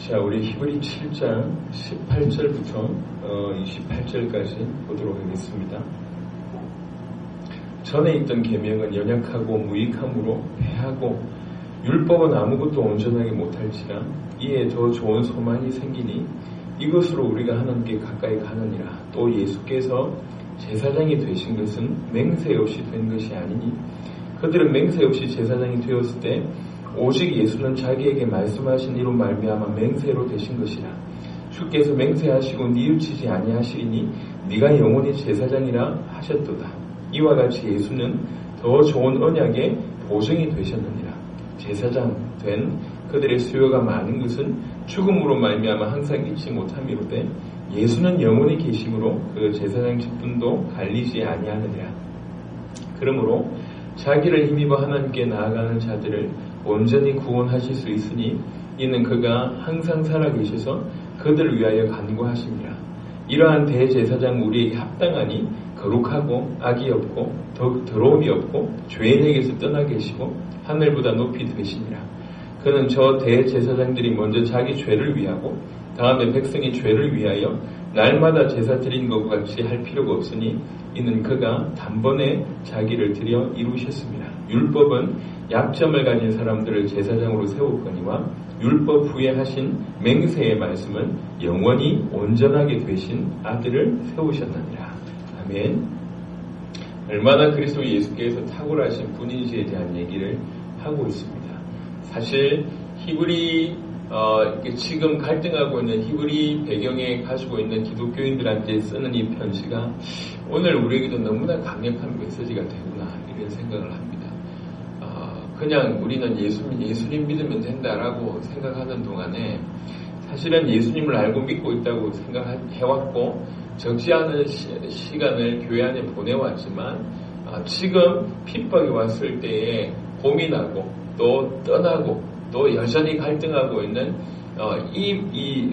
자, 우리 히브리 7장 18절부터 28절까지 보도록 하겠습니다. 전에 있던 계명은 연약하고 무익함으로 패하고 율법은 아무것도 온전하게 못할지라 이에 더 좋은 소망이 생기니 이것으로 우리가 하나님께 가까이 가느니라. 또 예수께서 제사장이 되신 것은 맹세 없이 된 것이 아니니 그들은 맹세 없이 제사장이 되었을 때 오직 예수는 자기에게 말씀하신 이로 말미암아 맹세로 되신 것이라. 주께서 맹세하시고 뉘우치지 아니하시리니 네가 영원히 제사장이라 하셨도다. 이와 같이 예수는 더 좋은 언약의 보증이 되셨느니라. 제사장 된 그들의 수요가 많은 것은 죽음으로 말미암아 항상 잊지 못함이로되 예수는 영원히 계심으로 그 제사장 직분도 갈리지 아니하느니라. 그러므로 자기를 힘입어 하나님께 나아가는 자들을 온전히 구원하실 수 있으니 이는 그가 항상 살아계셔서 그들을 위하여 간구하심이라. 이러한 대제사장 우리에게 합당하니 거룩하고 악이 없고 더러움이 없고 죄인에게서 떠나 계시고 하늘보다 높이 되시니라. 그는 저 대제사장들이 먼저 자기 죄를 위하고 다음에 백성의 죄를 위하여 날마다 제사 드린 것과 같이 할 필요가 없으니 이는 그가 단번에 자기를 드려 이루셨습니다. 율법은 약점을 가진 사람들을 제사장으로 세웠거니와 율법 후에 하신 맹세의 말씀은 영원히 온전하게 되신 아들을 세우셨느니라. 아멘. 얼마나 그리스도 예수께서 탁월하신 분인지에 대한 얘기를 하고 있습니다. 사실 히브리 지금 갈등하고 있는 히브리 배경에 가지고 있는 기독교인들한테 쓰는 이 편지가 오늘 우리에게도 너무나 강력한 메시지가 되구나 이런 생각을 합니다. 그냥 우리는 예수님 믿으면 된다라고 생각하는 동안에 사실은 예수님을 알고 믿고 있다고 생각해왔고 적지 않은 시간을 교회 안에 보내왔지만 지금 핍박이 왔을 때에 고민하고 또 떠나고 또 여전히 갈등하고 있는 이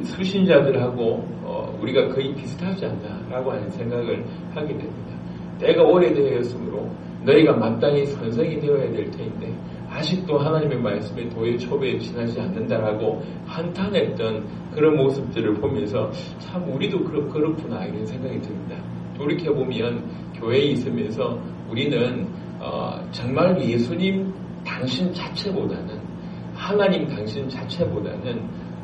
수신자들하고 우리가 거의 비슷하지 않나라고 하는 생각을 하게 됩니다. 때가 오래되었으므로 너희가 마땅히 선생이 되어야 될 텐데 아직도 하나님의 말씀에 도의 초배에 지나지 않는다라고 한탄했던 그런 모습들을 보면서 참 우리도 그렇구나 이런 생각이 듭니다. 돌이켜보면 교회에 있으면서 우리는 정말 예수님 당신 자체보다는 하나님 당신 자체보다는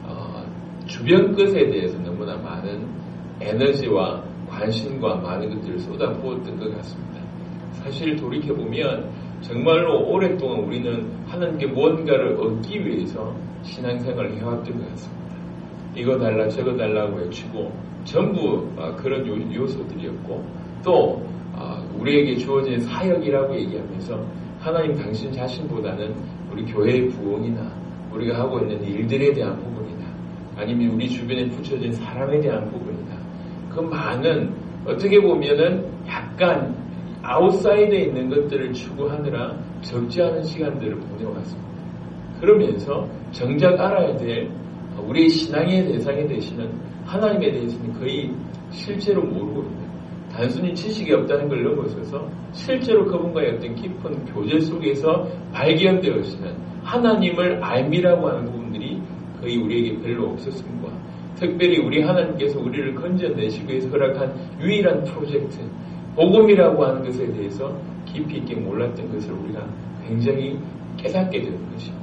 주변 것에 대해서 너무나 많은 에너지와 관심과 많은 것들을 쏟아부었던 것 같습니다. 사실 돌이켜보면 정말로 오랫동안 우리는 하나님께 뭔가를 얻기 위해서 신앙생활을 해왔던 것 같습니다. 이거 달라 저거 달라고 외치고 전부 그런 요소들이었고 또 우리에게 주어진 사역이라고 얘기하면서 하나님 당신 자신보다는 우리 교회의 부흥이나 우리가 하고 있는 일들에 대한 부분이나 아니면 우리 주변에 붙여진 사람에 대한 부분이나 그 많은 어떻게 보면은 약간 아웃사이드에 있는 것들을 추구하느라 적지 않은 시간들을 보내왔습니다. 그러면서 정작 알아야 될 우리의 신앙의 대상이 되시는 하나님에 대해서는 거의 실제로 모르고 있는 단순히 지식이 없다는 걸 넘어서서 실제로 그분과의 어떤 깊은 교제 속에서 발견되어지는 하나님을 알미라고 하는 부분들이 거의 우리에게 별로 없었습니다. 특별히 우리 하나님께서 우리를 건져내시기 위해서 허락한 유일한 프로젝트 복음이라고 하는 것에 대해서 깊이 있게 몰랐던 것을 우리가 굉장히 깨닫게 되는 것입니다.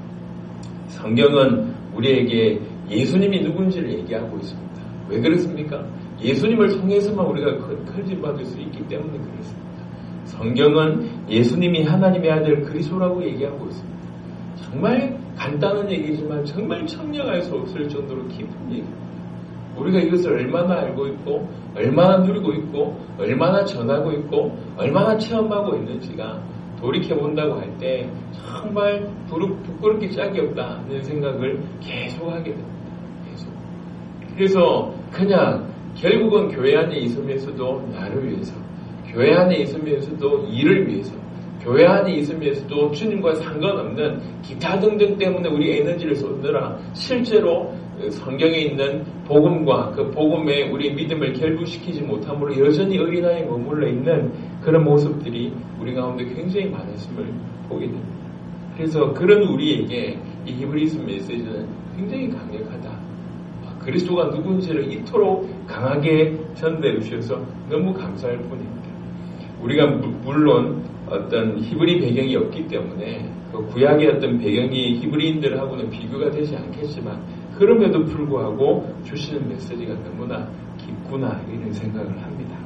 성경은 우리에게 예수님이 누군지를 얘기하고 있습니다. 왜 그렇습니까? 예수님을 통해서만 우리가 건진받을 수 있기 때문에 그렇습니다. 성경은 예수님이 하나님의 아들 그리스도라고 얘기하고 있습니다. 정말 간단한 얘기지만 정말 청량할 수 없을 정도로 깊은 얘기입니다. 우리가 이것을 얼마나 알고 있고 얼마나 누리고 있고 얼마나 전하고 있고 얼마나 체험하고 있는지가 돌이켜본다고 할 때 정말 부끄럽게 짝이 없다는 생각을 계속하게 됩니다. 계속. 그래서 그냥 결국은 교회 안에 있으면서도 나를 위해서 교회 안에 있으면서도 일을 위해서 교회 안에 있으면서도 주님과 상관없는 기타 등등 때문에 우리 에너지를 쏟느라 실제로 성경에 있는 복음과 그 복음에 우리 믿음을 결부시키지 못함으로 여전히 어린아이에 머물러 있는 그런 모습들이 우리 가운데 굉장히 많았음을 보게 됩니다. 그래서 그런 우리에게 이 히브리서 메시지는 굉장히 강력하다. 그리스도가 누군지를 이토록 강하게 전달해 주셔서 너무 감사할 뿐입니다. 우리가 물론 어떤 히브리 배경이 없기 때문에 그 구약의 어떤 배경이 히브리인들하고는 비교가 되지 않겠지만 그럼에도 불구하고 주시는 메시지가 너무나 깊구나 이런 생각을 합니다.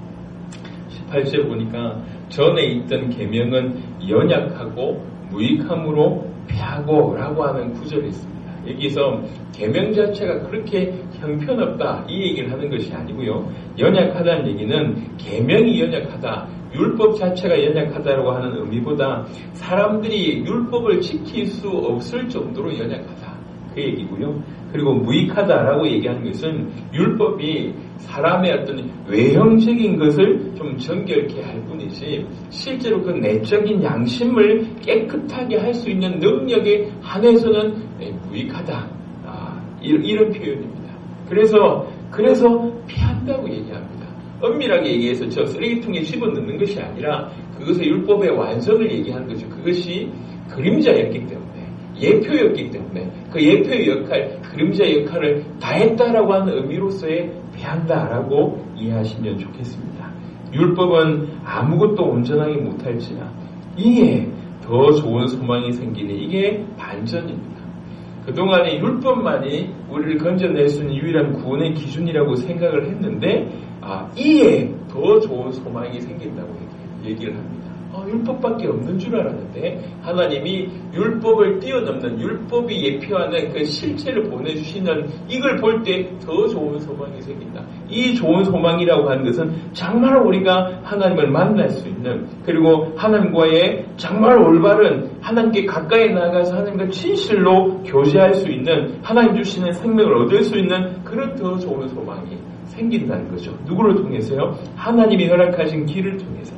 18절 보니까 전에 있던 계명은 연약하고 무익함으로 패하고 라고 하는 구절이 있습니다. 여기서 계명 자체가 그렇게 형편없다 이 얘기를 하는 것이 아니고요. 연약하다는 얘기는 계명이 연약하다, 율법 자체가 연약하다라고 하는 의미보다 사람들이 율법을 지킬 수 없을 정도로 연약하다 그 얘기고요. 그리고 무익하다라고 얘기하는 것은 율법이 사람의 어떤 외형적인 것을 좀 정결케 할 뿐이지 실제로 그 내적인 양심을 깨끗하게 할 수 있는 능력에 한해서는 무익하다. 이런 표현입니다. 그래서 피한다고 얘기합니다. 엄밀하게 얘기해서 저 쓰레기통에 집어넣는 것이 아니라 그것의 율법의 완성을 얘기하는 거죠. 그것이 그림자였기 때문에 예표였기 때문에 그 예표의 역할, 그림자 역할을 다했다라고 하는 의미로서의 피한다라고 이해하시면 좋겠습니다. 율법은 아무것도 온전하게 못할지나 이에 더 좋은 소망이 생기니 이게 반전입니다. 그동안에 율법만이 우리를 건져낼 수 있는 유일한 구원의 기준이라고 생각을 했는데 이에 더 좋은 소망이 생긴다고 얘기를 합니다. 율법밖에 없는 줄 알았는데 하나님이 율법을 뛰어넘는 율법이 예표하는 그 실체를 보내주시는 이걸 볼 때 더 좋은 소망이 생긴다. 이 좋은 소망이라고 하는 것은 정말 우리가 하나님을 만날 수 있는 그리고 하나님과의 정말 올바른 하나님께 가까이 나아가서 하나님과 진실로 교제할 수 있는 하나님 주시는 생명을 얻을 수 있는 그런 더 좋은 소망이 생긴다는 거죠. 누구를 통해서요? 하나님이 허락하신 길을 통해서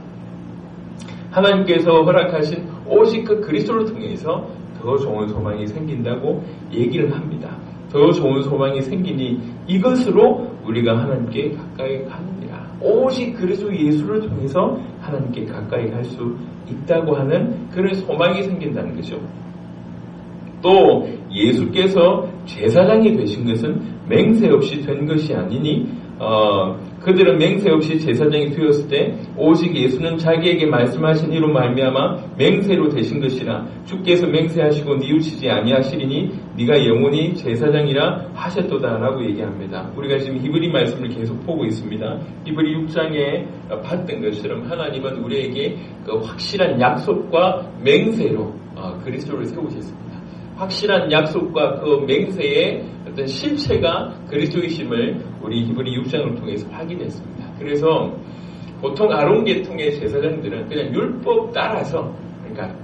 하나님께서 허락하신 오직 그 그리스도를 통해서 더 좋은 소망이 생긴다고 얘기를 합니다. 더 좋은 소망이 생기니 이것으로 우리가 하나님께 가까이 가느니라. 오직 그리스도 예수를 통해서 하나님께 가까이 갈 수 있다고 하는 그런 소망이 생긴다는 거죠. 또 예수께서 제사장이 되신 것은 맹세 없이 된 것이 아니니 그들은 맹세 없이 제사장이 되었을 때 오직 예수는 자기에게 말씀하신 이로 말미암아 맹세로 되신 것이라 주께서 맹세하시고 뉘우치지 아니하시리니 네가 영원히 제사장이라 하셨도다라고 얘기합니다. 우리가 지금 히브리 말씀을 계속 보고 있습니다. 히브리 6장에 봤던 것처럼 하나님은 우리에게 그 확실한 약속과 맹세로 그리스도를 세우셨습니다. 확실한 약속과 그 맹세의 어떤 실체가 그리스도이심을 우리 히브리 6장을 통해서 확인했습니다. 그래서 보통 아론 계통의 제사장들은 그냥 율법 따라서 그러니까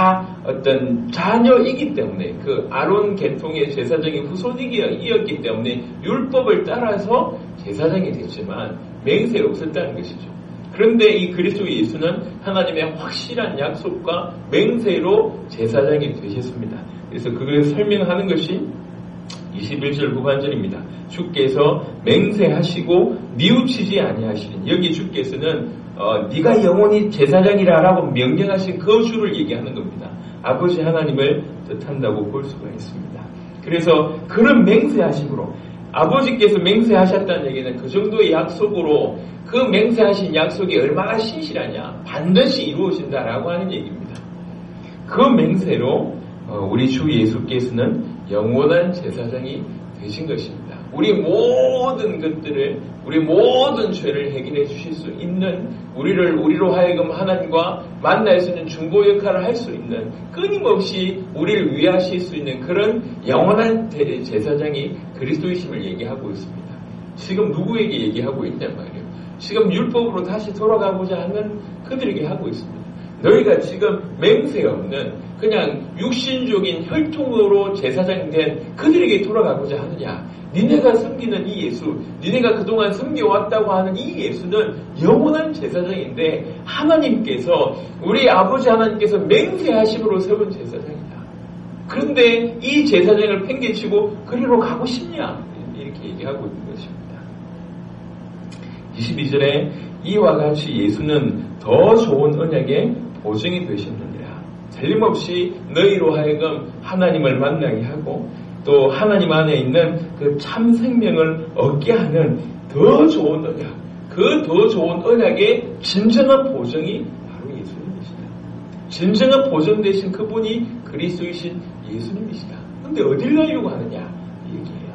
어떤 자녀이기 때문에 그 아론 계통의 제사장이 후손이었기 때문에 율법을 따라서 제사장이 됐지만 맹세가 없었다는 것이죠. 그런데 이 그리스도 예수는 하나님의 확실한 약속과 맹세로 제사장이 되셨습니다. 그래서 그걸 설명하는 것이 21절 후반절입니다. 주께서 맹세하시고 뉘우치지 아니하시는 여기 주께서는 네가 영원히 제사장이라라고 명령하신 그 주를 얘기하는 겁니다. 아버지 하나님을 뜻한다고 볼 수가 있습니다. 그래서 그런 맹세하심으로 아버지께서 맹세하셨다는 얘기는 그 정도의 약속으로 그 맹세하신 약속이 얼마나 신실하냐 반드시 이루어진다라고 하는 얘기입니다. 그 맹세로 우리 주 예수께서는 영원한 제사장이 되신 것입니다. 우리 모든 것들을 우리 모든 죄를 해결해 주실 수 있는 우리로 하여금 하나님과 만날 수 있는 중보 역할을 할 수 있는 끊임없이 우리를 위하실 수 있는 그런 영원한 제사장이 그리스도이심을 얘기하고 있습니다. 지금 누구에게 얘기하고 있냔 말이에요. 지금 율법으로 다시 돌아가고자 하는 그들에게 하고 있습니다. 너희가 지금 맹세 없는 그냥 육신적인 혈통으로 제사장된 그들에게 돌아가고자 하느냐. 니네가 섬기는 이 예수, 니네가 그동안 섬겨왔다고 하는 이 예수는 영원한 제사장인데 하나님께서 우리 아버지 하나님께서 맹세하심으로 세운 제사장이다. 그런데 이 제사장을 팽개치고 그리로 가고 싶냐? 이렇게 얘기하고 있는 것입니다. 22절에 이와 같이 예수는 더 좋은 언약의 보증이 되셨느니라. 틀림없이 너희로 하여금 하나님을 만나게 하고 또 하나님 안에 있는 그 참 생명을 얻게 하는 더 좋은 언약, 그 더 좋은 언약의 진정한 보증이 바로 예수님이시다. 진정한 보증 되신 그분이 그리스도이신 예수님이시다. 근데 어딜 가려고 하느냐 이 얘기예요.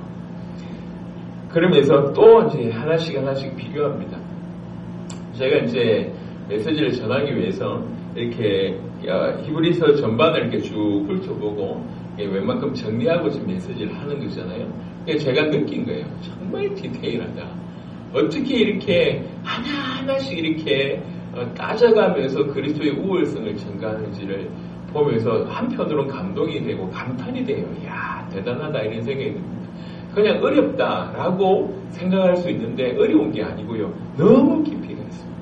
그러면서 또 이제 하나씩 비교합니다. 제가 이제 메시지를 전하기 위해서 이렇게 히브리서 전반을 이렇게 쭉 훑어보고 웬만큼 정리하고 지금 메시지를 하는 거잖아요. 제가 느낀 거예요. 정말 디테일하다. 어떻게 이렇게 하나하나씩 이렇게 따져가면서 그리스도의 우월성을 증가하는지를 보면서 한편으로는 감동이 되고 감탄이 돼요. 이야, 대단하다 이런 생각이 듭니다. 그냥 어렵다라고 생각할 수 있는데 어려운 게 아니고요. 너무 깊이가 있습니다.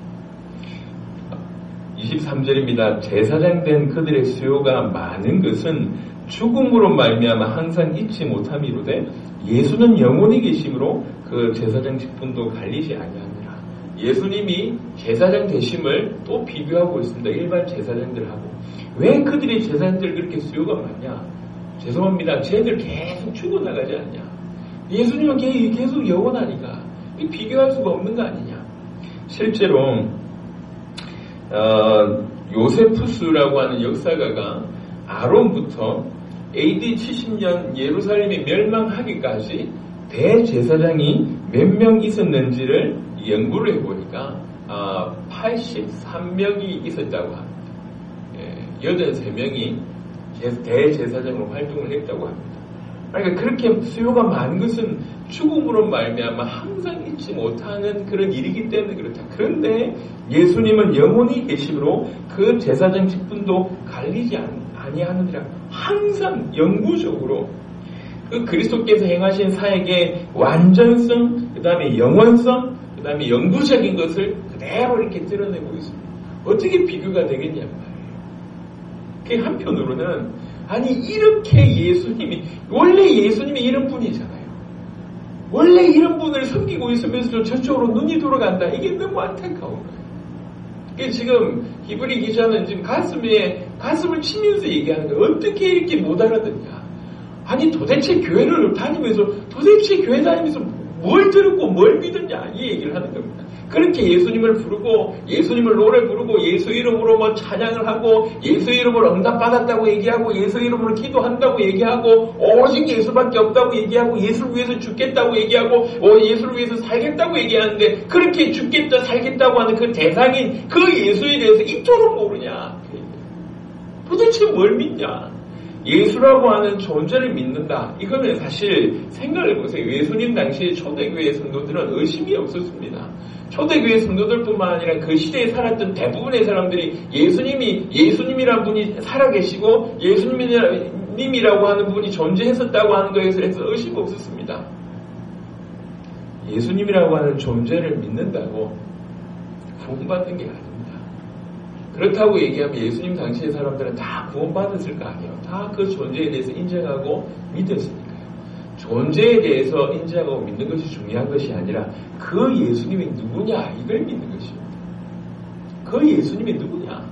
23절입니다. 제사장 된 그들의 수요가 많은 것은 죽음으로 말미암아 항상 잊지 못함이로되 예수는 영원히 계심으로 그 제사장 직분도 갈리지 아니하니라. 예수님이 제사장 되심을 또 비교하고 있습니다. 일반 제사장들하고. 왜 그들이 제사장들 그렇게 수요가 많냐? 죄송합니다. 쟤들 계속 죽어나가지 않냐? 예수님은 계속 영원하니까 비교할 수가 없는 거 아니냐? 실제로 요세푸스라고 하는 역사가가 아론부터 AD 70년 예루살렘이 멸망하기까지 대제사장이 몇 명 있었는지를 연구를 해보니까 83명이 있었다고 합니다. 83명이 대제사장으로 활동을 했다고 합니다. 그러니까 그렇게 수요가 많은 것은 죽음으로 말미암아 항상 잊지 못하는 그런 일이기 때문에 그렇다. 그런데 예수님은 영원히 계심으로 그 제사장 직분도 갈리지 아니하느니라. 항상 영구적으로 그 그리스도께서 행하신 사역의 완전성, 그 다음에 영원성, 그 다음에 영구적인 것을 그대로 이렇게 드러내고 있습니다. 어떻게 비교가 되겠냔 말이에요. 그 한편으로는 아니 이렇게 예수님이 원래 예수님이 이런 분이잖아요. 원래 이런 분을 섬기고 있으면서 저쪽으로 눈이 돌아간다. 이게 너무 안타까운 거예요. 지금 히브리 기자는 지금 가슴을 치면서 얘기하는 거예요. 어떻게 이렇게 못 알아듣냐. 아니 도대체 교회를 다니면서 뭘 들었고 뭘 믿었냐 이 얘기를 하는 겁니다. 그렇게 예수님을 부르고 예수님을 노래 부르고 예수 이름으로 뭐 찬양을 하고 예수 이름으로 응답받았다고 얘기하고 예수 이름으로 기도한다고 얘기하고 오직 예수밖에 없다고 얘기하고 예수를 위해서 죽겠다고 얘기하고 예수를 위해서 살겠다고 얘기하는데 그렇게 죽겠다 살겠다고 하는 그 대상인 그 예수에 대해서 이토록 모르냐. 도대체 뭘 믿냐. 예수라고 하는 존재를 믿는다. 이거는 사실 생각을 해보세요. 예수님 당시에 초대교회 성도들은 의심이 없었습니다. 초대교회 성도들뿐만 아니라 그 시대에 살았던 대부분의 사람들이 예수님이란 분이 살아계시고 예수님이라고 하는 분이 존재했었다고 하는 것에 대해서 의심 없었습니다. 예수님이라고 하는 존재를 믿는다고 구원받는 게 아닙니다. 그렇다고 얘기하면 예수님 당시의 사람들은 다 구원받았을 거 아니에요. 다 그 존재에 대해서 인정하고 믿었으니까요. 존재에 대해서 인정하고 믿는 것이 중요한 것이 아니라 그 예수님이 누구냐 이걸 믿는 것입니다. 그 예수님이 누구냐.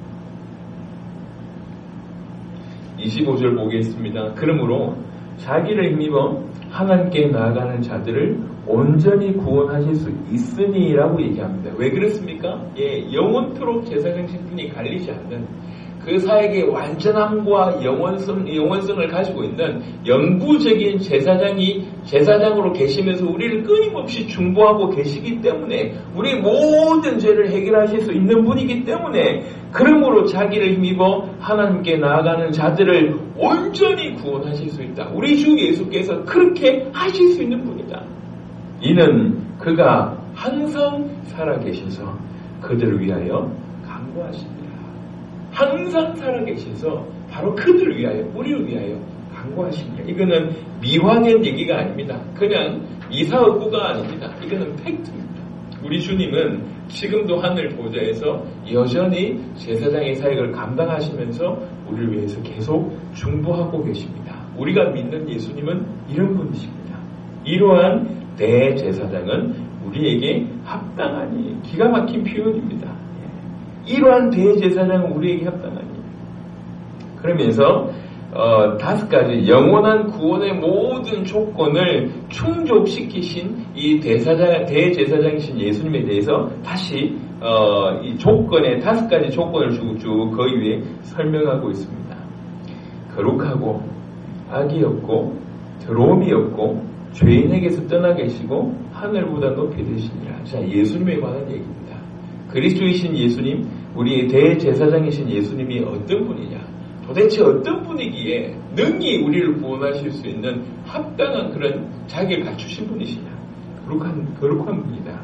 25절 보겠습니다. 그러므로 자기를 힘입어 하나님께 나아가는 자들을 온전히 구원하실 수 있으니라고 얘기합니다. 왜 그렇습니까? 영원토록 제사장 직분이 갈리지 않는 그 사역의 완전함과 영원성을 가지고 있는 영구적인 제사장으로 계시면서 우리를 끊임없이 중보하고 계시기 때문에 우리 모든 죄를 해결하실 수 있는 분이기 때문에 그러므로 자기를 힘입어 하나님께 나아가는 자들을 온전히 구원하실 수 있다. 우리 주 예수께서 그렇게 하실 수 있는 분이다. 이는 그가 항상 살아계셔서 그들을 위하여 간구하십니다. 항상 살아계셔서 바로 그들을 위하여 우리를 위하여 간구하십니다. 이거는 미화된 얘기가 아닙니다. 그냥 이사업구가 아닙니다. 이거는 팩트입니다. 우리 주님은 지금도 하늘 보좌에서 여전히 제사장의 사역을 감당하시면서 우리를 위해서 계속 중보하고 계십니다. 우리가 믿는 예수님은 이런 분이십니다. 이러한 대제사장은 우리에게 합당하니 기가 막힌 표현입니다. 이러한 대제사장은 우리에게 합당하니 그러면서 5가지 영원한 구원의 모든 조건을 충족시키신 이 대제사장이신 예수님에 대해서 다시 이 조건에 5가지 조건을 쭉 그 위에 설명하고 있습니다. 거룩하고 악이 없고 더러움이 없고 죄인에게서 떠나 계시고 하늘보다 높이 되시니라. 자, 예수님에 관한 얘기입니다. 그리스도이신 예수님, 우리의 대제사장이신 예수님이 어떤 분이냐? 도대체 어떤 분이기에 능히 우리를 구원하실 수 있는 합당한 그런 자기를 갖추신 분이시냐? 거룩한 분이다.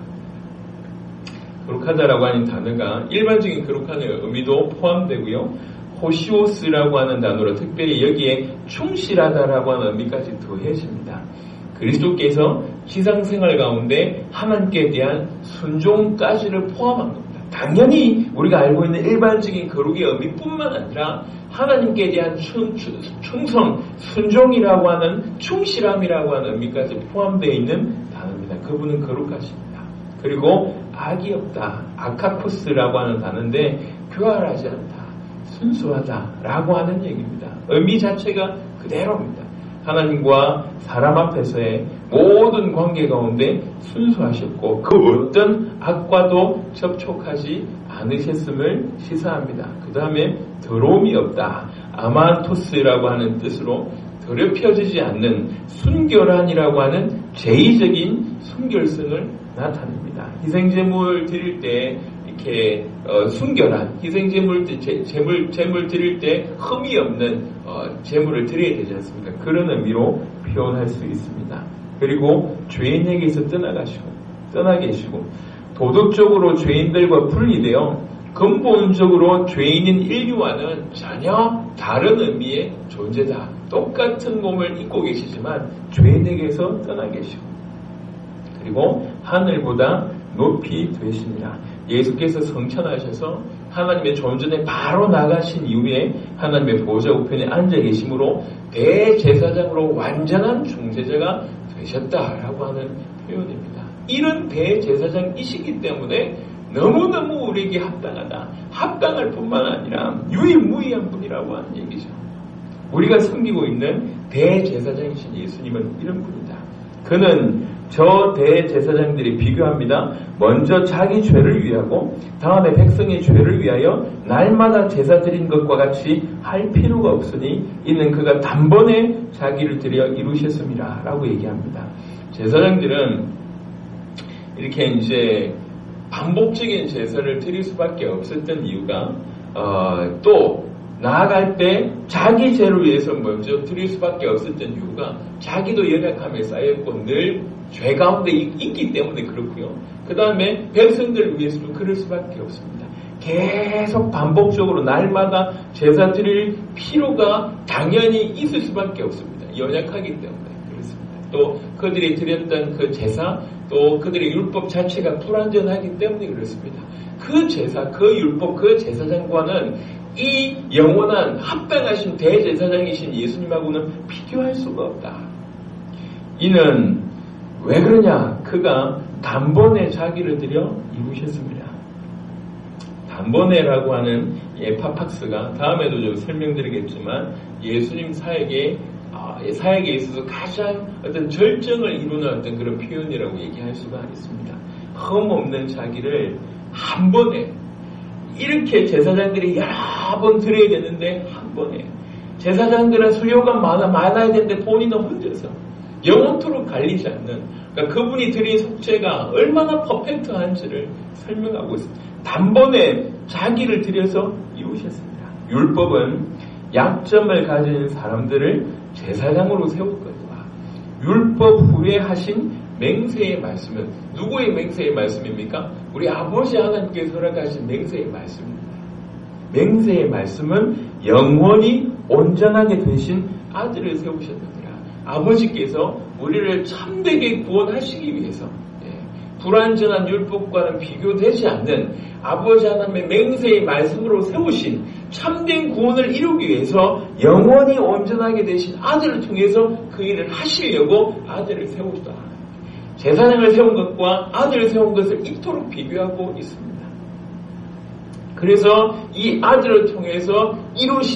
거룩하다라고 하는 단어가 일반적인 거룩한 의미도 포함되고요. 호시오스라고 하는 단어로 특별히 여기에 충실하다라고 하는 의미까지 더해집니다. 그리스도께서 지상생활 가운데 하나님께 대한 순종까지를 포함한 겁니다. 당연히 우리가 알고 있는 일반적인 거룩의 의미뿐만 아니라 하나님께 대한 충성, 순종이라고 하는 충실함이라고 하는 의미까지 포함되어 있는 단어입니다. 그분은 거룩하십니다. 그리고 악이 없다. 아카코스라고 하는 단어인데 교활하지 않다. 순수하다라고 하는 얘기입니다. 의미 자체가 그대로입니다. 하나님과 사람 앞에서의 모든 관계 가운데 순수하셨고 그 어떤 악과도 접촉하지 않으셨음을 시사합니다. 그 다음에 더러움이 없다. 아마토스라고 하는 뜻으로 더럽혀지지 않는 순결한이라고 하는 제의적인 순결성을 나타냅니다. 희생제물 드릴 때 이렇게 순결한 희생제물 제물 드릴 때 흠이 없는 제물을 드려야 되지 않습니까? 그런 의미로 표현할 수 있습니다. 그리고 죄인에게서 떠나 계시고 도덕적으로 죄인들과 분리되어 근본적으로 죄인인 인류와는 전혀 다른 의미의 존재다. 똑같은 몸을 입고 계시지만 죄인에게서 떠나 계시고 그리고 하늘보다 높이 되십니다. 예수께서 성천하셔서 하나님의 존전에 바로 나가신 이후에 하나님의 보좌 우편에 앉아 계심으로 대제사장으로 완전한 중재자가 되셨다라고 하는 표현입니다. 이런 대제사장이시기 때문에 너무너무 우리에게 합당하다. 합당할 뿐만 아니라 유일무이한 분이라고 하는 얘기죠. 우리가 섬기고 있는 대제사장이신 예수님은 이런 분이다. 그는 저 대제사장들이 비교합니다. 먼저 자기 죄를 위하고 다음에 백성의 죄를 위하여 날마다 제사 드린 것과 같이 할 필요가 없으니 이는 그가 단번에 자기를 드려 이루셨습니다. 라고 얘기합니다. 제사장들은 이렇게 이제 반복적인 제사를 드릴 수밖에 없었던 이유가 또 나아갈 때 자기 죄를 위해서 먼저 드릴 수밖에 없었던 이유가 자기도 연약함에 쌓였고 늘 죄 가운데 있기 때문에 그렇고요. 그 다음에 백성들을 위해서도 그럴 수밖에 없습니다. 계속 반복적으로 날마다 제사 드릴 필요가 당연히 있을 수밖에 없습니다. 연약하기 때문에 그렇습니다. 또 그들이 드렸던 그 제사 또 그들의 율법 자체가 불완전하기 때문에 그렇습니다. 그 제사, 그 율법, 그 제사장과는 이 영원한 합당하신 대제사장이신 예수님하고는 비교할 수가 없다. 이는 왜 그러냐? 그가 단번에 자기를 들여 이루셨습니다. 단번에라고 하는 파팍스가 다음에도 좀 설명드리겠지만 예수님 사역에 있어서 가장 어떤 절정을 이루는 어떤 그런 표현이라고 얘기할 수가 있습니다. 흠 없는 자기를 한 번에 이렇게 제사장들이 여러 번 드려야 되는데 한 번에 제사장들은 수요가 많아야 되는데 본인은 혼자서 영원토록 갈리지 않는 그러니까 그분이 드린 속죄가 얼마나 퍼펙트한지를 설명하고 있습니다. 단번에 자기를 들여서 이루셨습니다. 율법은 약점을 가진 사람들을 제사장으로 세웠거니와 율법 후에 하신 맹세의 말씀은 누구의 맹세의 말씀입니까? 우리 아버지 하나님께서 허락하신 맹세의 말씀입니다. 맹세의 말씀은 영원히 온전하게 되신 아들을 세우셨느니라. 아버지께서 우리를 참되게 구원하시기 위해서 불완전한 율법과는 비교되지 않는 아버지 하나님의 맹세의 말씀으로 세우신 참된 구원을 이루기 위해서 영원히 온전하게 되신 아들을 통해서 그 일을 하시려고 아들을 세우시다. 제사장을 세운 것과 아들을 세운 것을 이토록 비교하고 있습니다. 그래서 이 아들을 통해서 이루신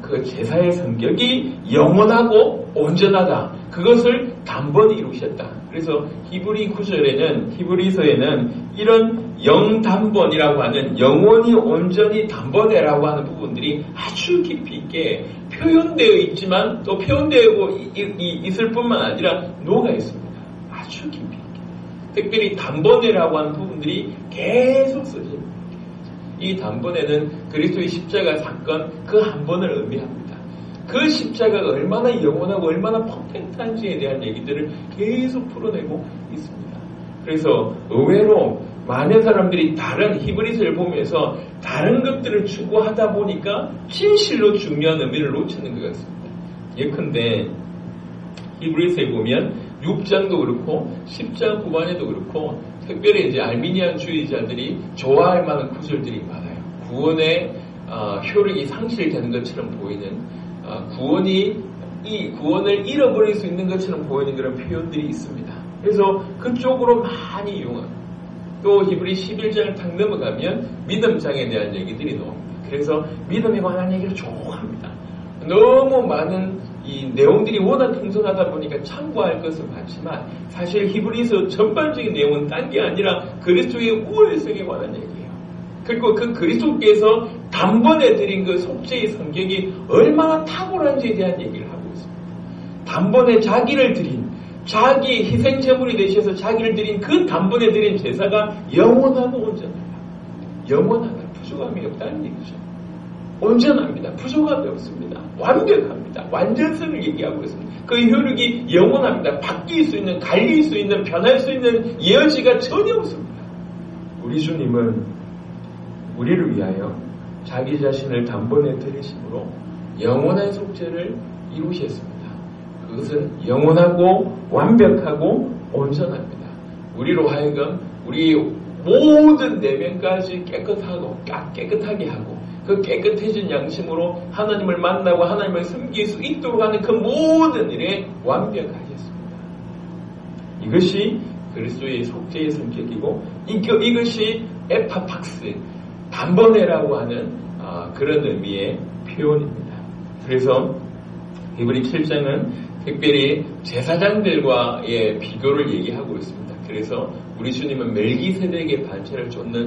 그 제사의 성격이 영원하고 온전하다. 그것을 단번에 이루셨다. 그래서 히브리 9절에는, 히브리서에는 이런 영단번이라고 하는 영원히 온전히 단번에라고 하는 부분들이 아주 깊이 있게 표현되어 있지만 또 표현되고 있을 뿐만 아니라 녹아 있습니다. 아주 깊이 있게. 특별히 단번에라고 하는 부분들이 계속 써집니다. 이 단번에는 그리스도의 십자가 사건 그 한 번을 의미합니다. 그 십자가가 얼마나 영원하고 얼마나 퍼펙트한지에 대한 얘기들을 계속 풀어내고 있습니다. 그래서 의외로 많은 사람들이 다른 히브리서를 보면서 다른 것들을 추구하다 보니까 진실로 중요한 의미를 놓치는 것 같습니다. 예컨대 히브리서에 보면 6장도 그렇고 10장 후반에도 그렇고 특별히 이제 알미니안 주의자들이 좋아할 만한 구절들이 많아요. 구원의 효력이 상실되는 것처럼 보이는 구원을 잃어버릴 수 있는 것처럼 보이는 그런 표현들이 있습니다. 그래서 그쪽으로 많이 이용합니다. 또 히브리 11장을 탁 넘어가면 믿음장에 대한 얘기들이 나옵니다. 그래서 믿음에 관한 얘기를 좋아합니다. 너무 많은 이 내용들이 워낙 풍성하다 보니까 참고할 것은 많지만 사실 히브리서 전반적인 내용은 딴 게 아니라 그리스도의 우월성에 관한 얘기예요. 그리고 그 그리스도께서 단번에 드린 그 속죄의 성격이 얼마나 탁월한지에 대한 얘기를 하고 있습니다. 단번에 자기를 드린, 자기 희생제물이 되셔서 자기를 드린 그 단번에 드린 제사가 영원하고 온전하다. 영원하다. 부족함이 없다는 얘기죠. 온전합니다. 부족함이 없습니다. 완벽합니다. 완전성을 얘기하고 있습니다. 그 효력이 영원합니다. 바뀔 수 있는, 갈릴 수 있는, 변할 수 있는 여지가 전혀 없습니다. 우리 주님은 우리를 위하여 자기 자신을 단번에 드리심으로 영원한 속죄를 이루셨습니다. 그것은 영원하고 완벽하고 온전합니다. 우리로 하여금 우리 모든 내면까지 깨끗하게 하고 그 깨끗해진 양심으로 하나님을 만나고 하나님을 섬길 수 있도록 하는 그 모든 일에 완벽하셨습니다. 이것이 그리스도의 속죄의 성격이고 이것이 에파팍스, 단번에라고 하는 그런 의미의 표현입니다. 그래서 히브리 7장은 특별히 제사장들과의 비교를 얘기하고 있습니다. 그래서 우리 주님은 멜기세덱의 반차를 쫓는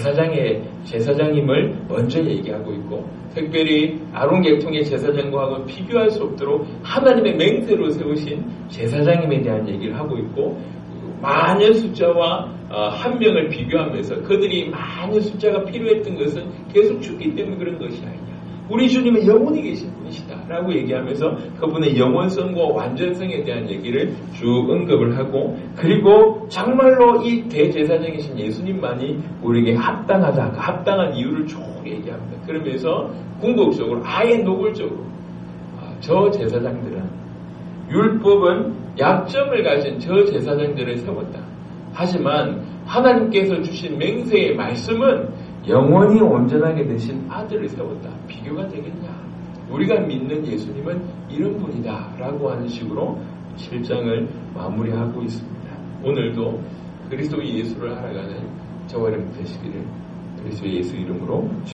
제사장임을 먼저 얘기하고 있고 특별히 아론 계통의 제사장과는 비교할 수 없도록 하나님의 맹세로 세우신 제사장임에 대한 얘기를 하고 있고 많은 숫자와 한 명을 비교하면서 그들이 많은 숫자가 필요했던 것은 계속 죽기 때문에 그런 것이 아니냐. 우리 주님은 영원히 계신 분이시다 라고 얘기하면서 그분의 영원성과 완전성에 대한 얘기를 쭉 언급을 하고 그리고 정말로 이 대제사장이신 예수님만이 우리에게 합당하다. 그 합당한 이유를 쭉 얘기합니다. 그러면서 궁극적으로 아예 노골적으로 저 제사장들은 율법은 약점을 가진 저 제사장들을 세웠다. 하지만 하나님께서 주신 맹세의 말씀은 영원히 온전하게 되신 아들을 세웠다. 비교가 되겠냐? 우리가 믿는 예수님은 이런 분이다 라고 하는 식으로 7장을 마무리하고 있습니다. 오늘도 그리스도의 예수를 알아가는 저와 여러분 되시기를 그리스도의 예수 이름으로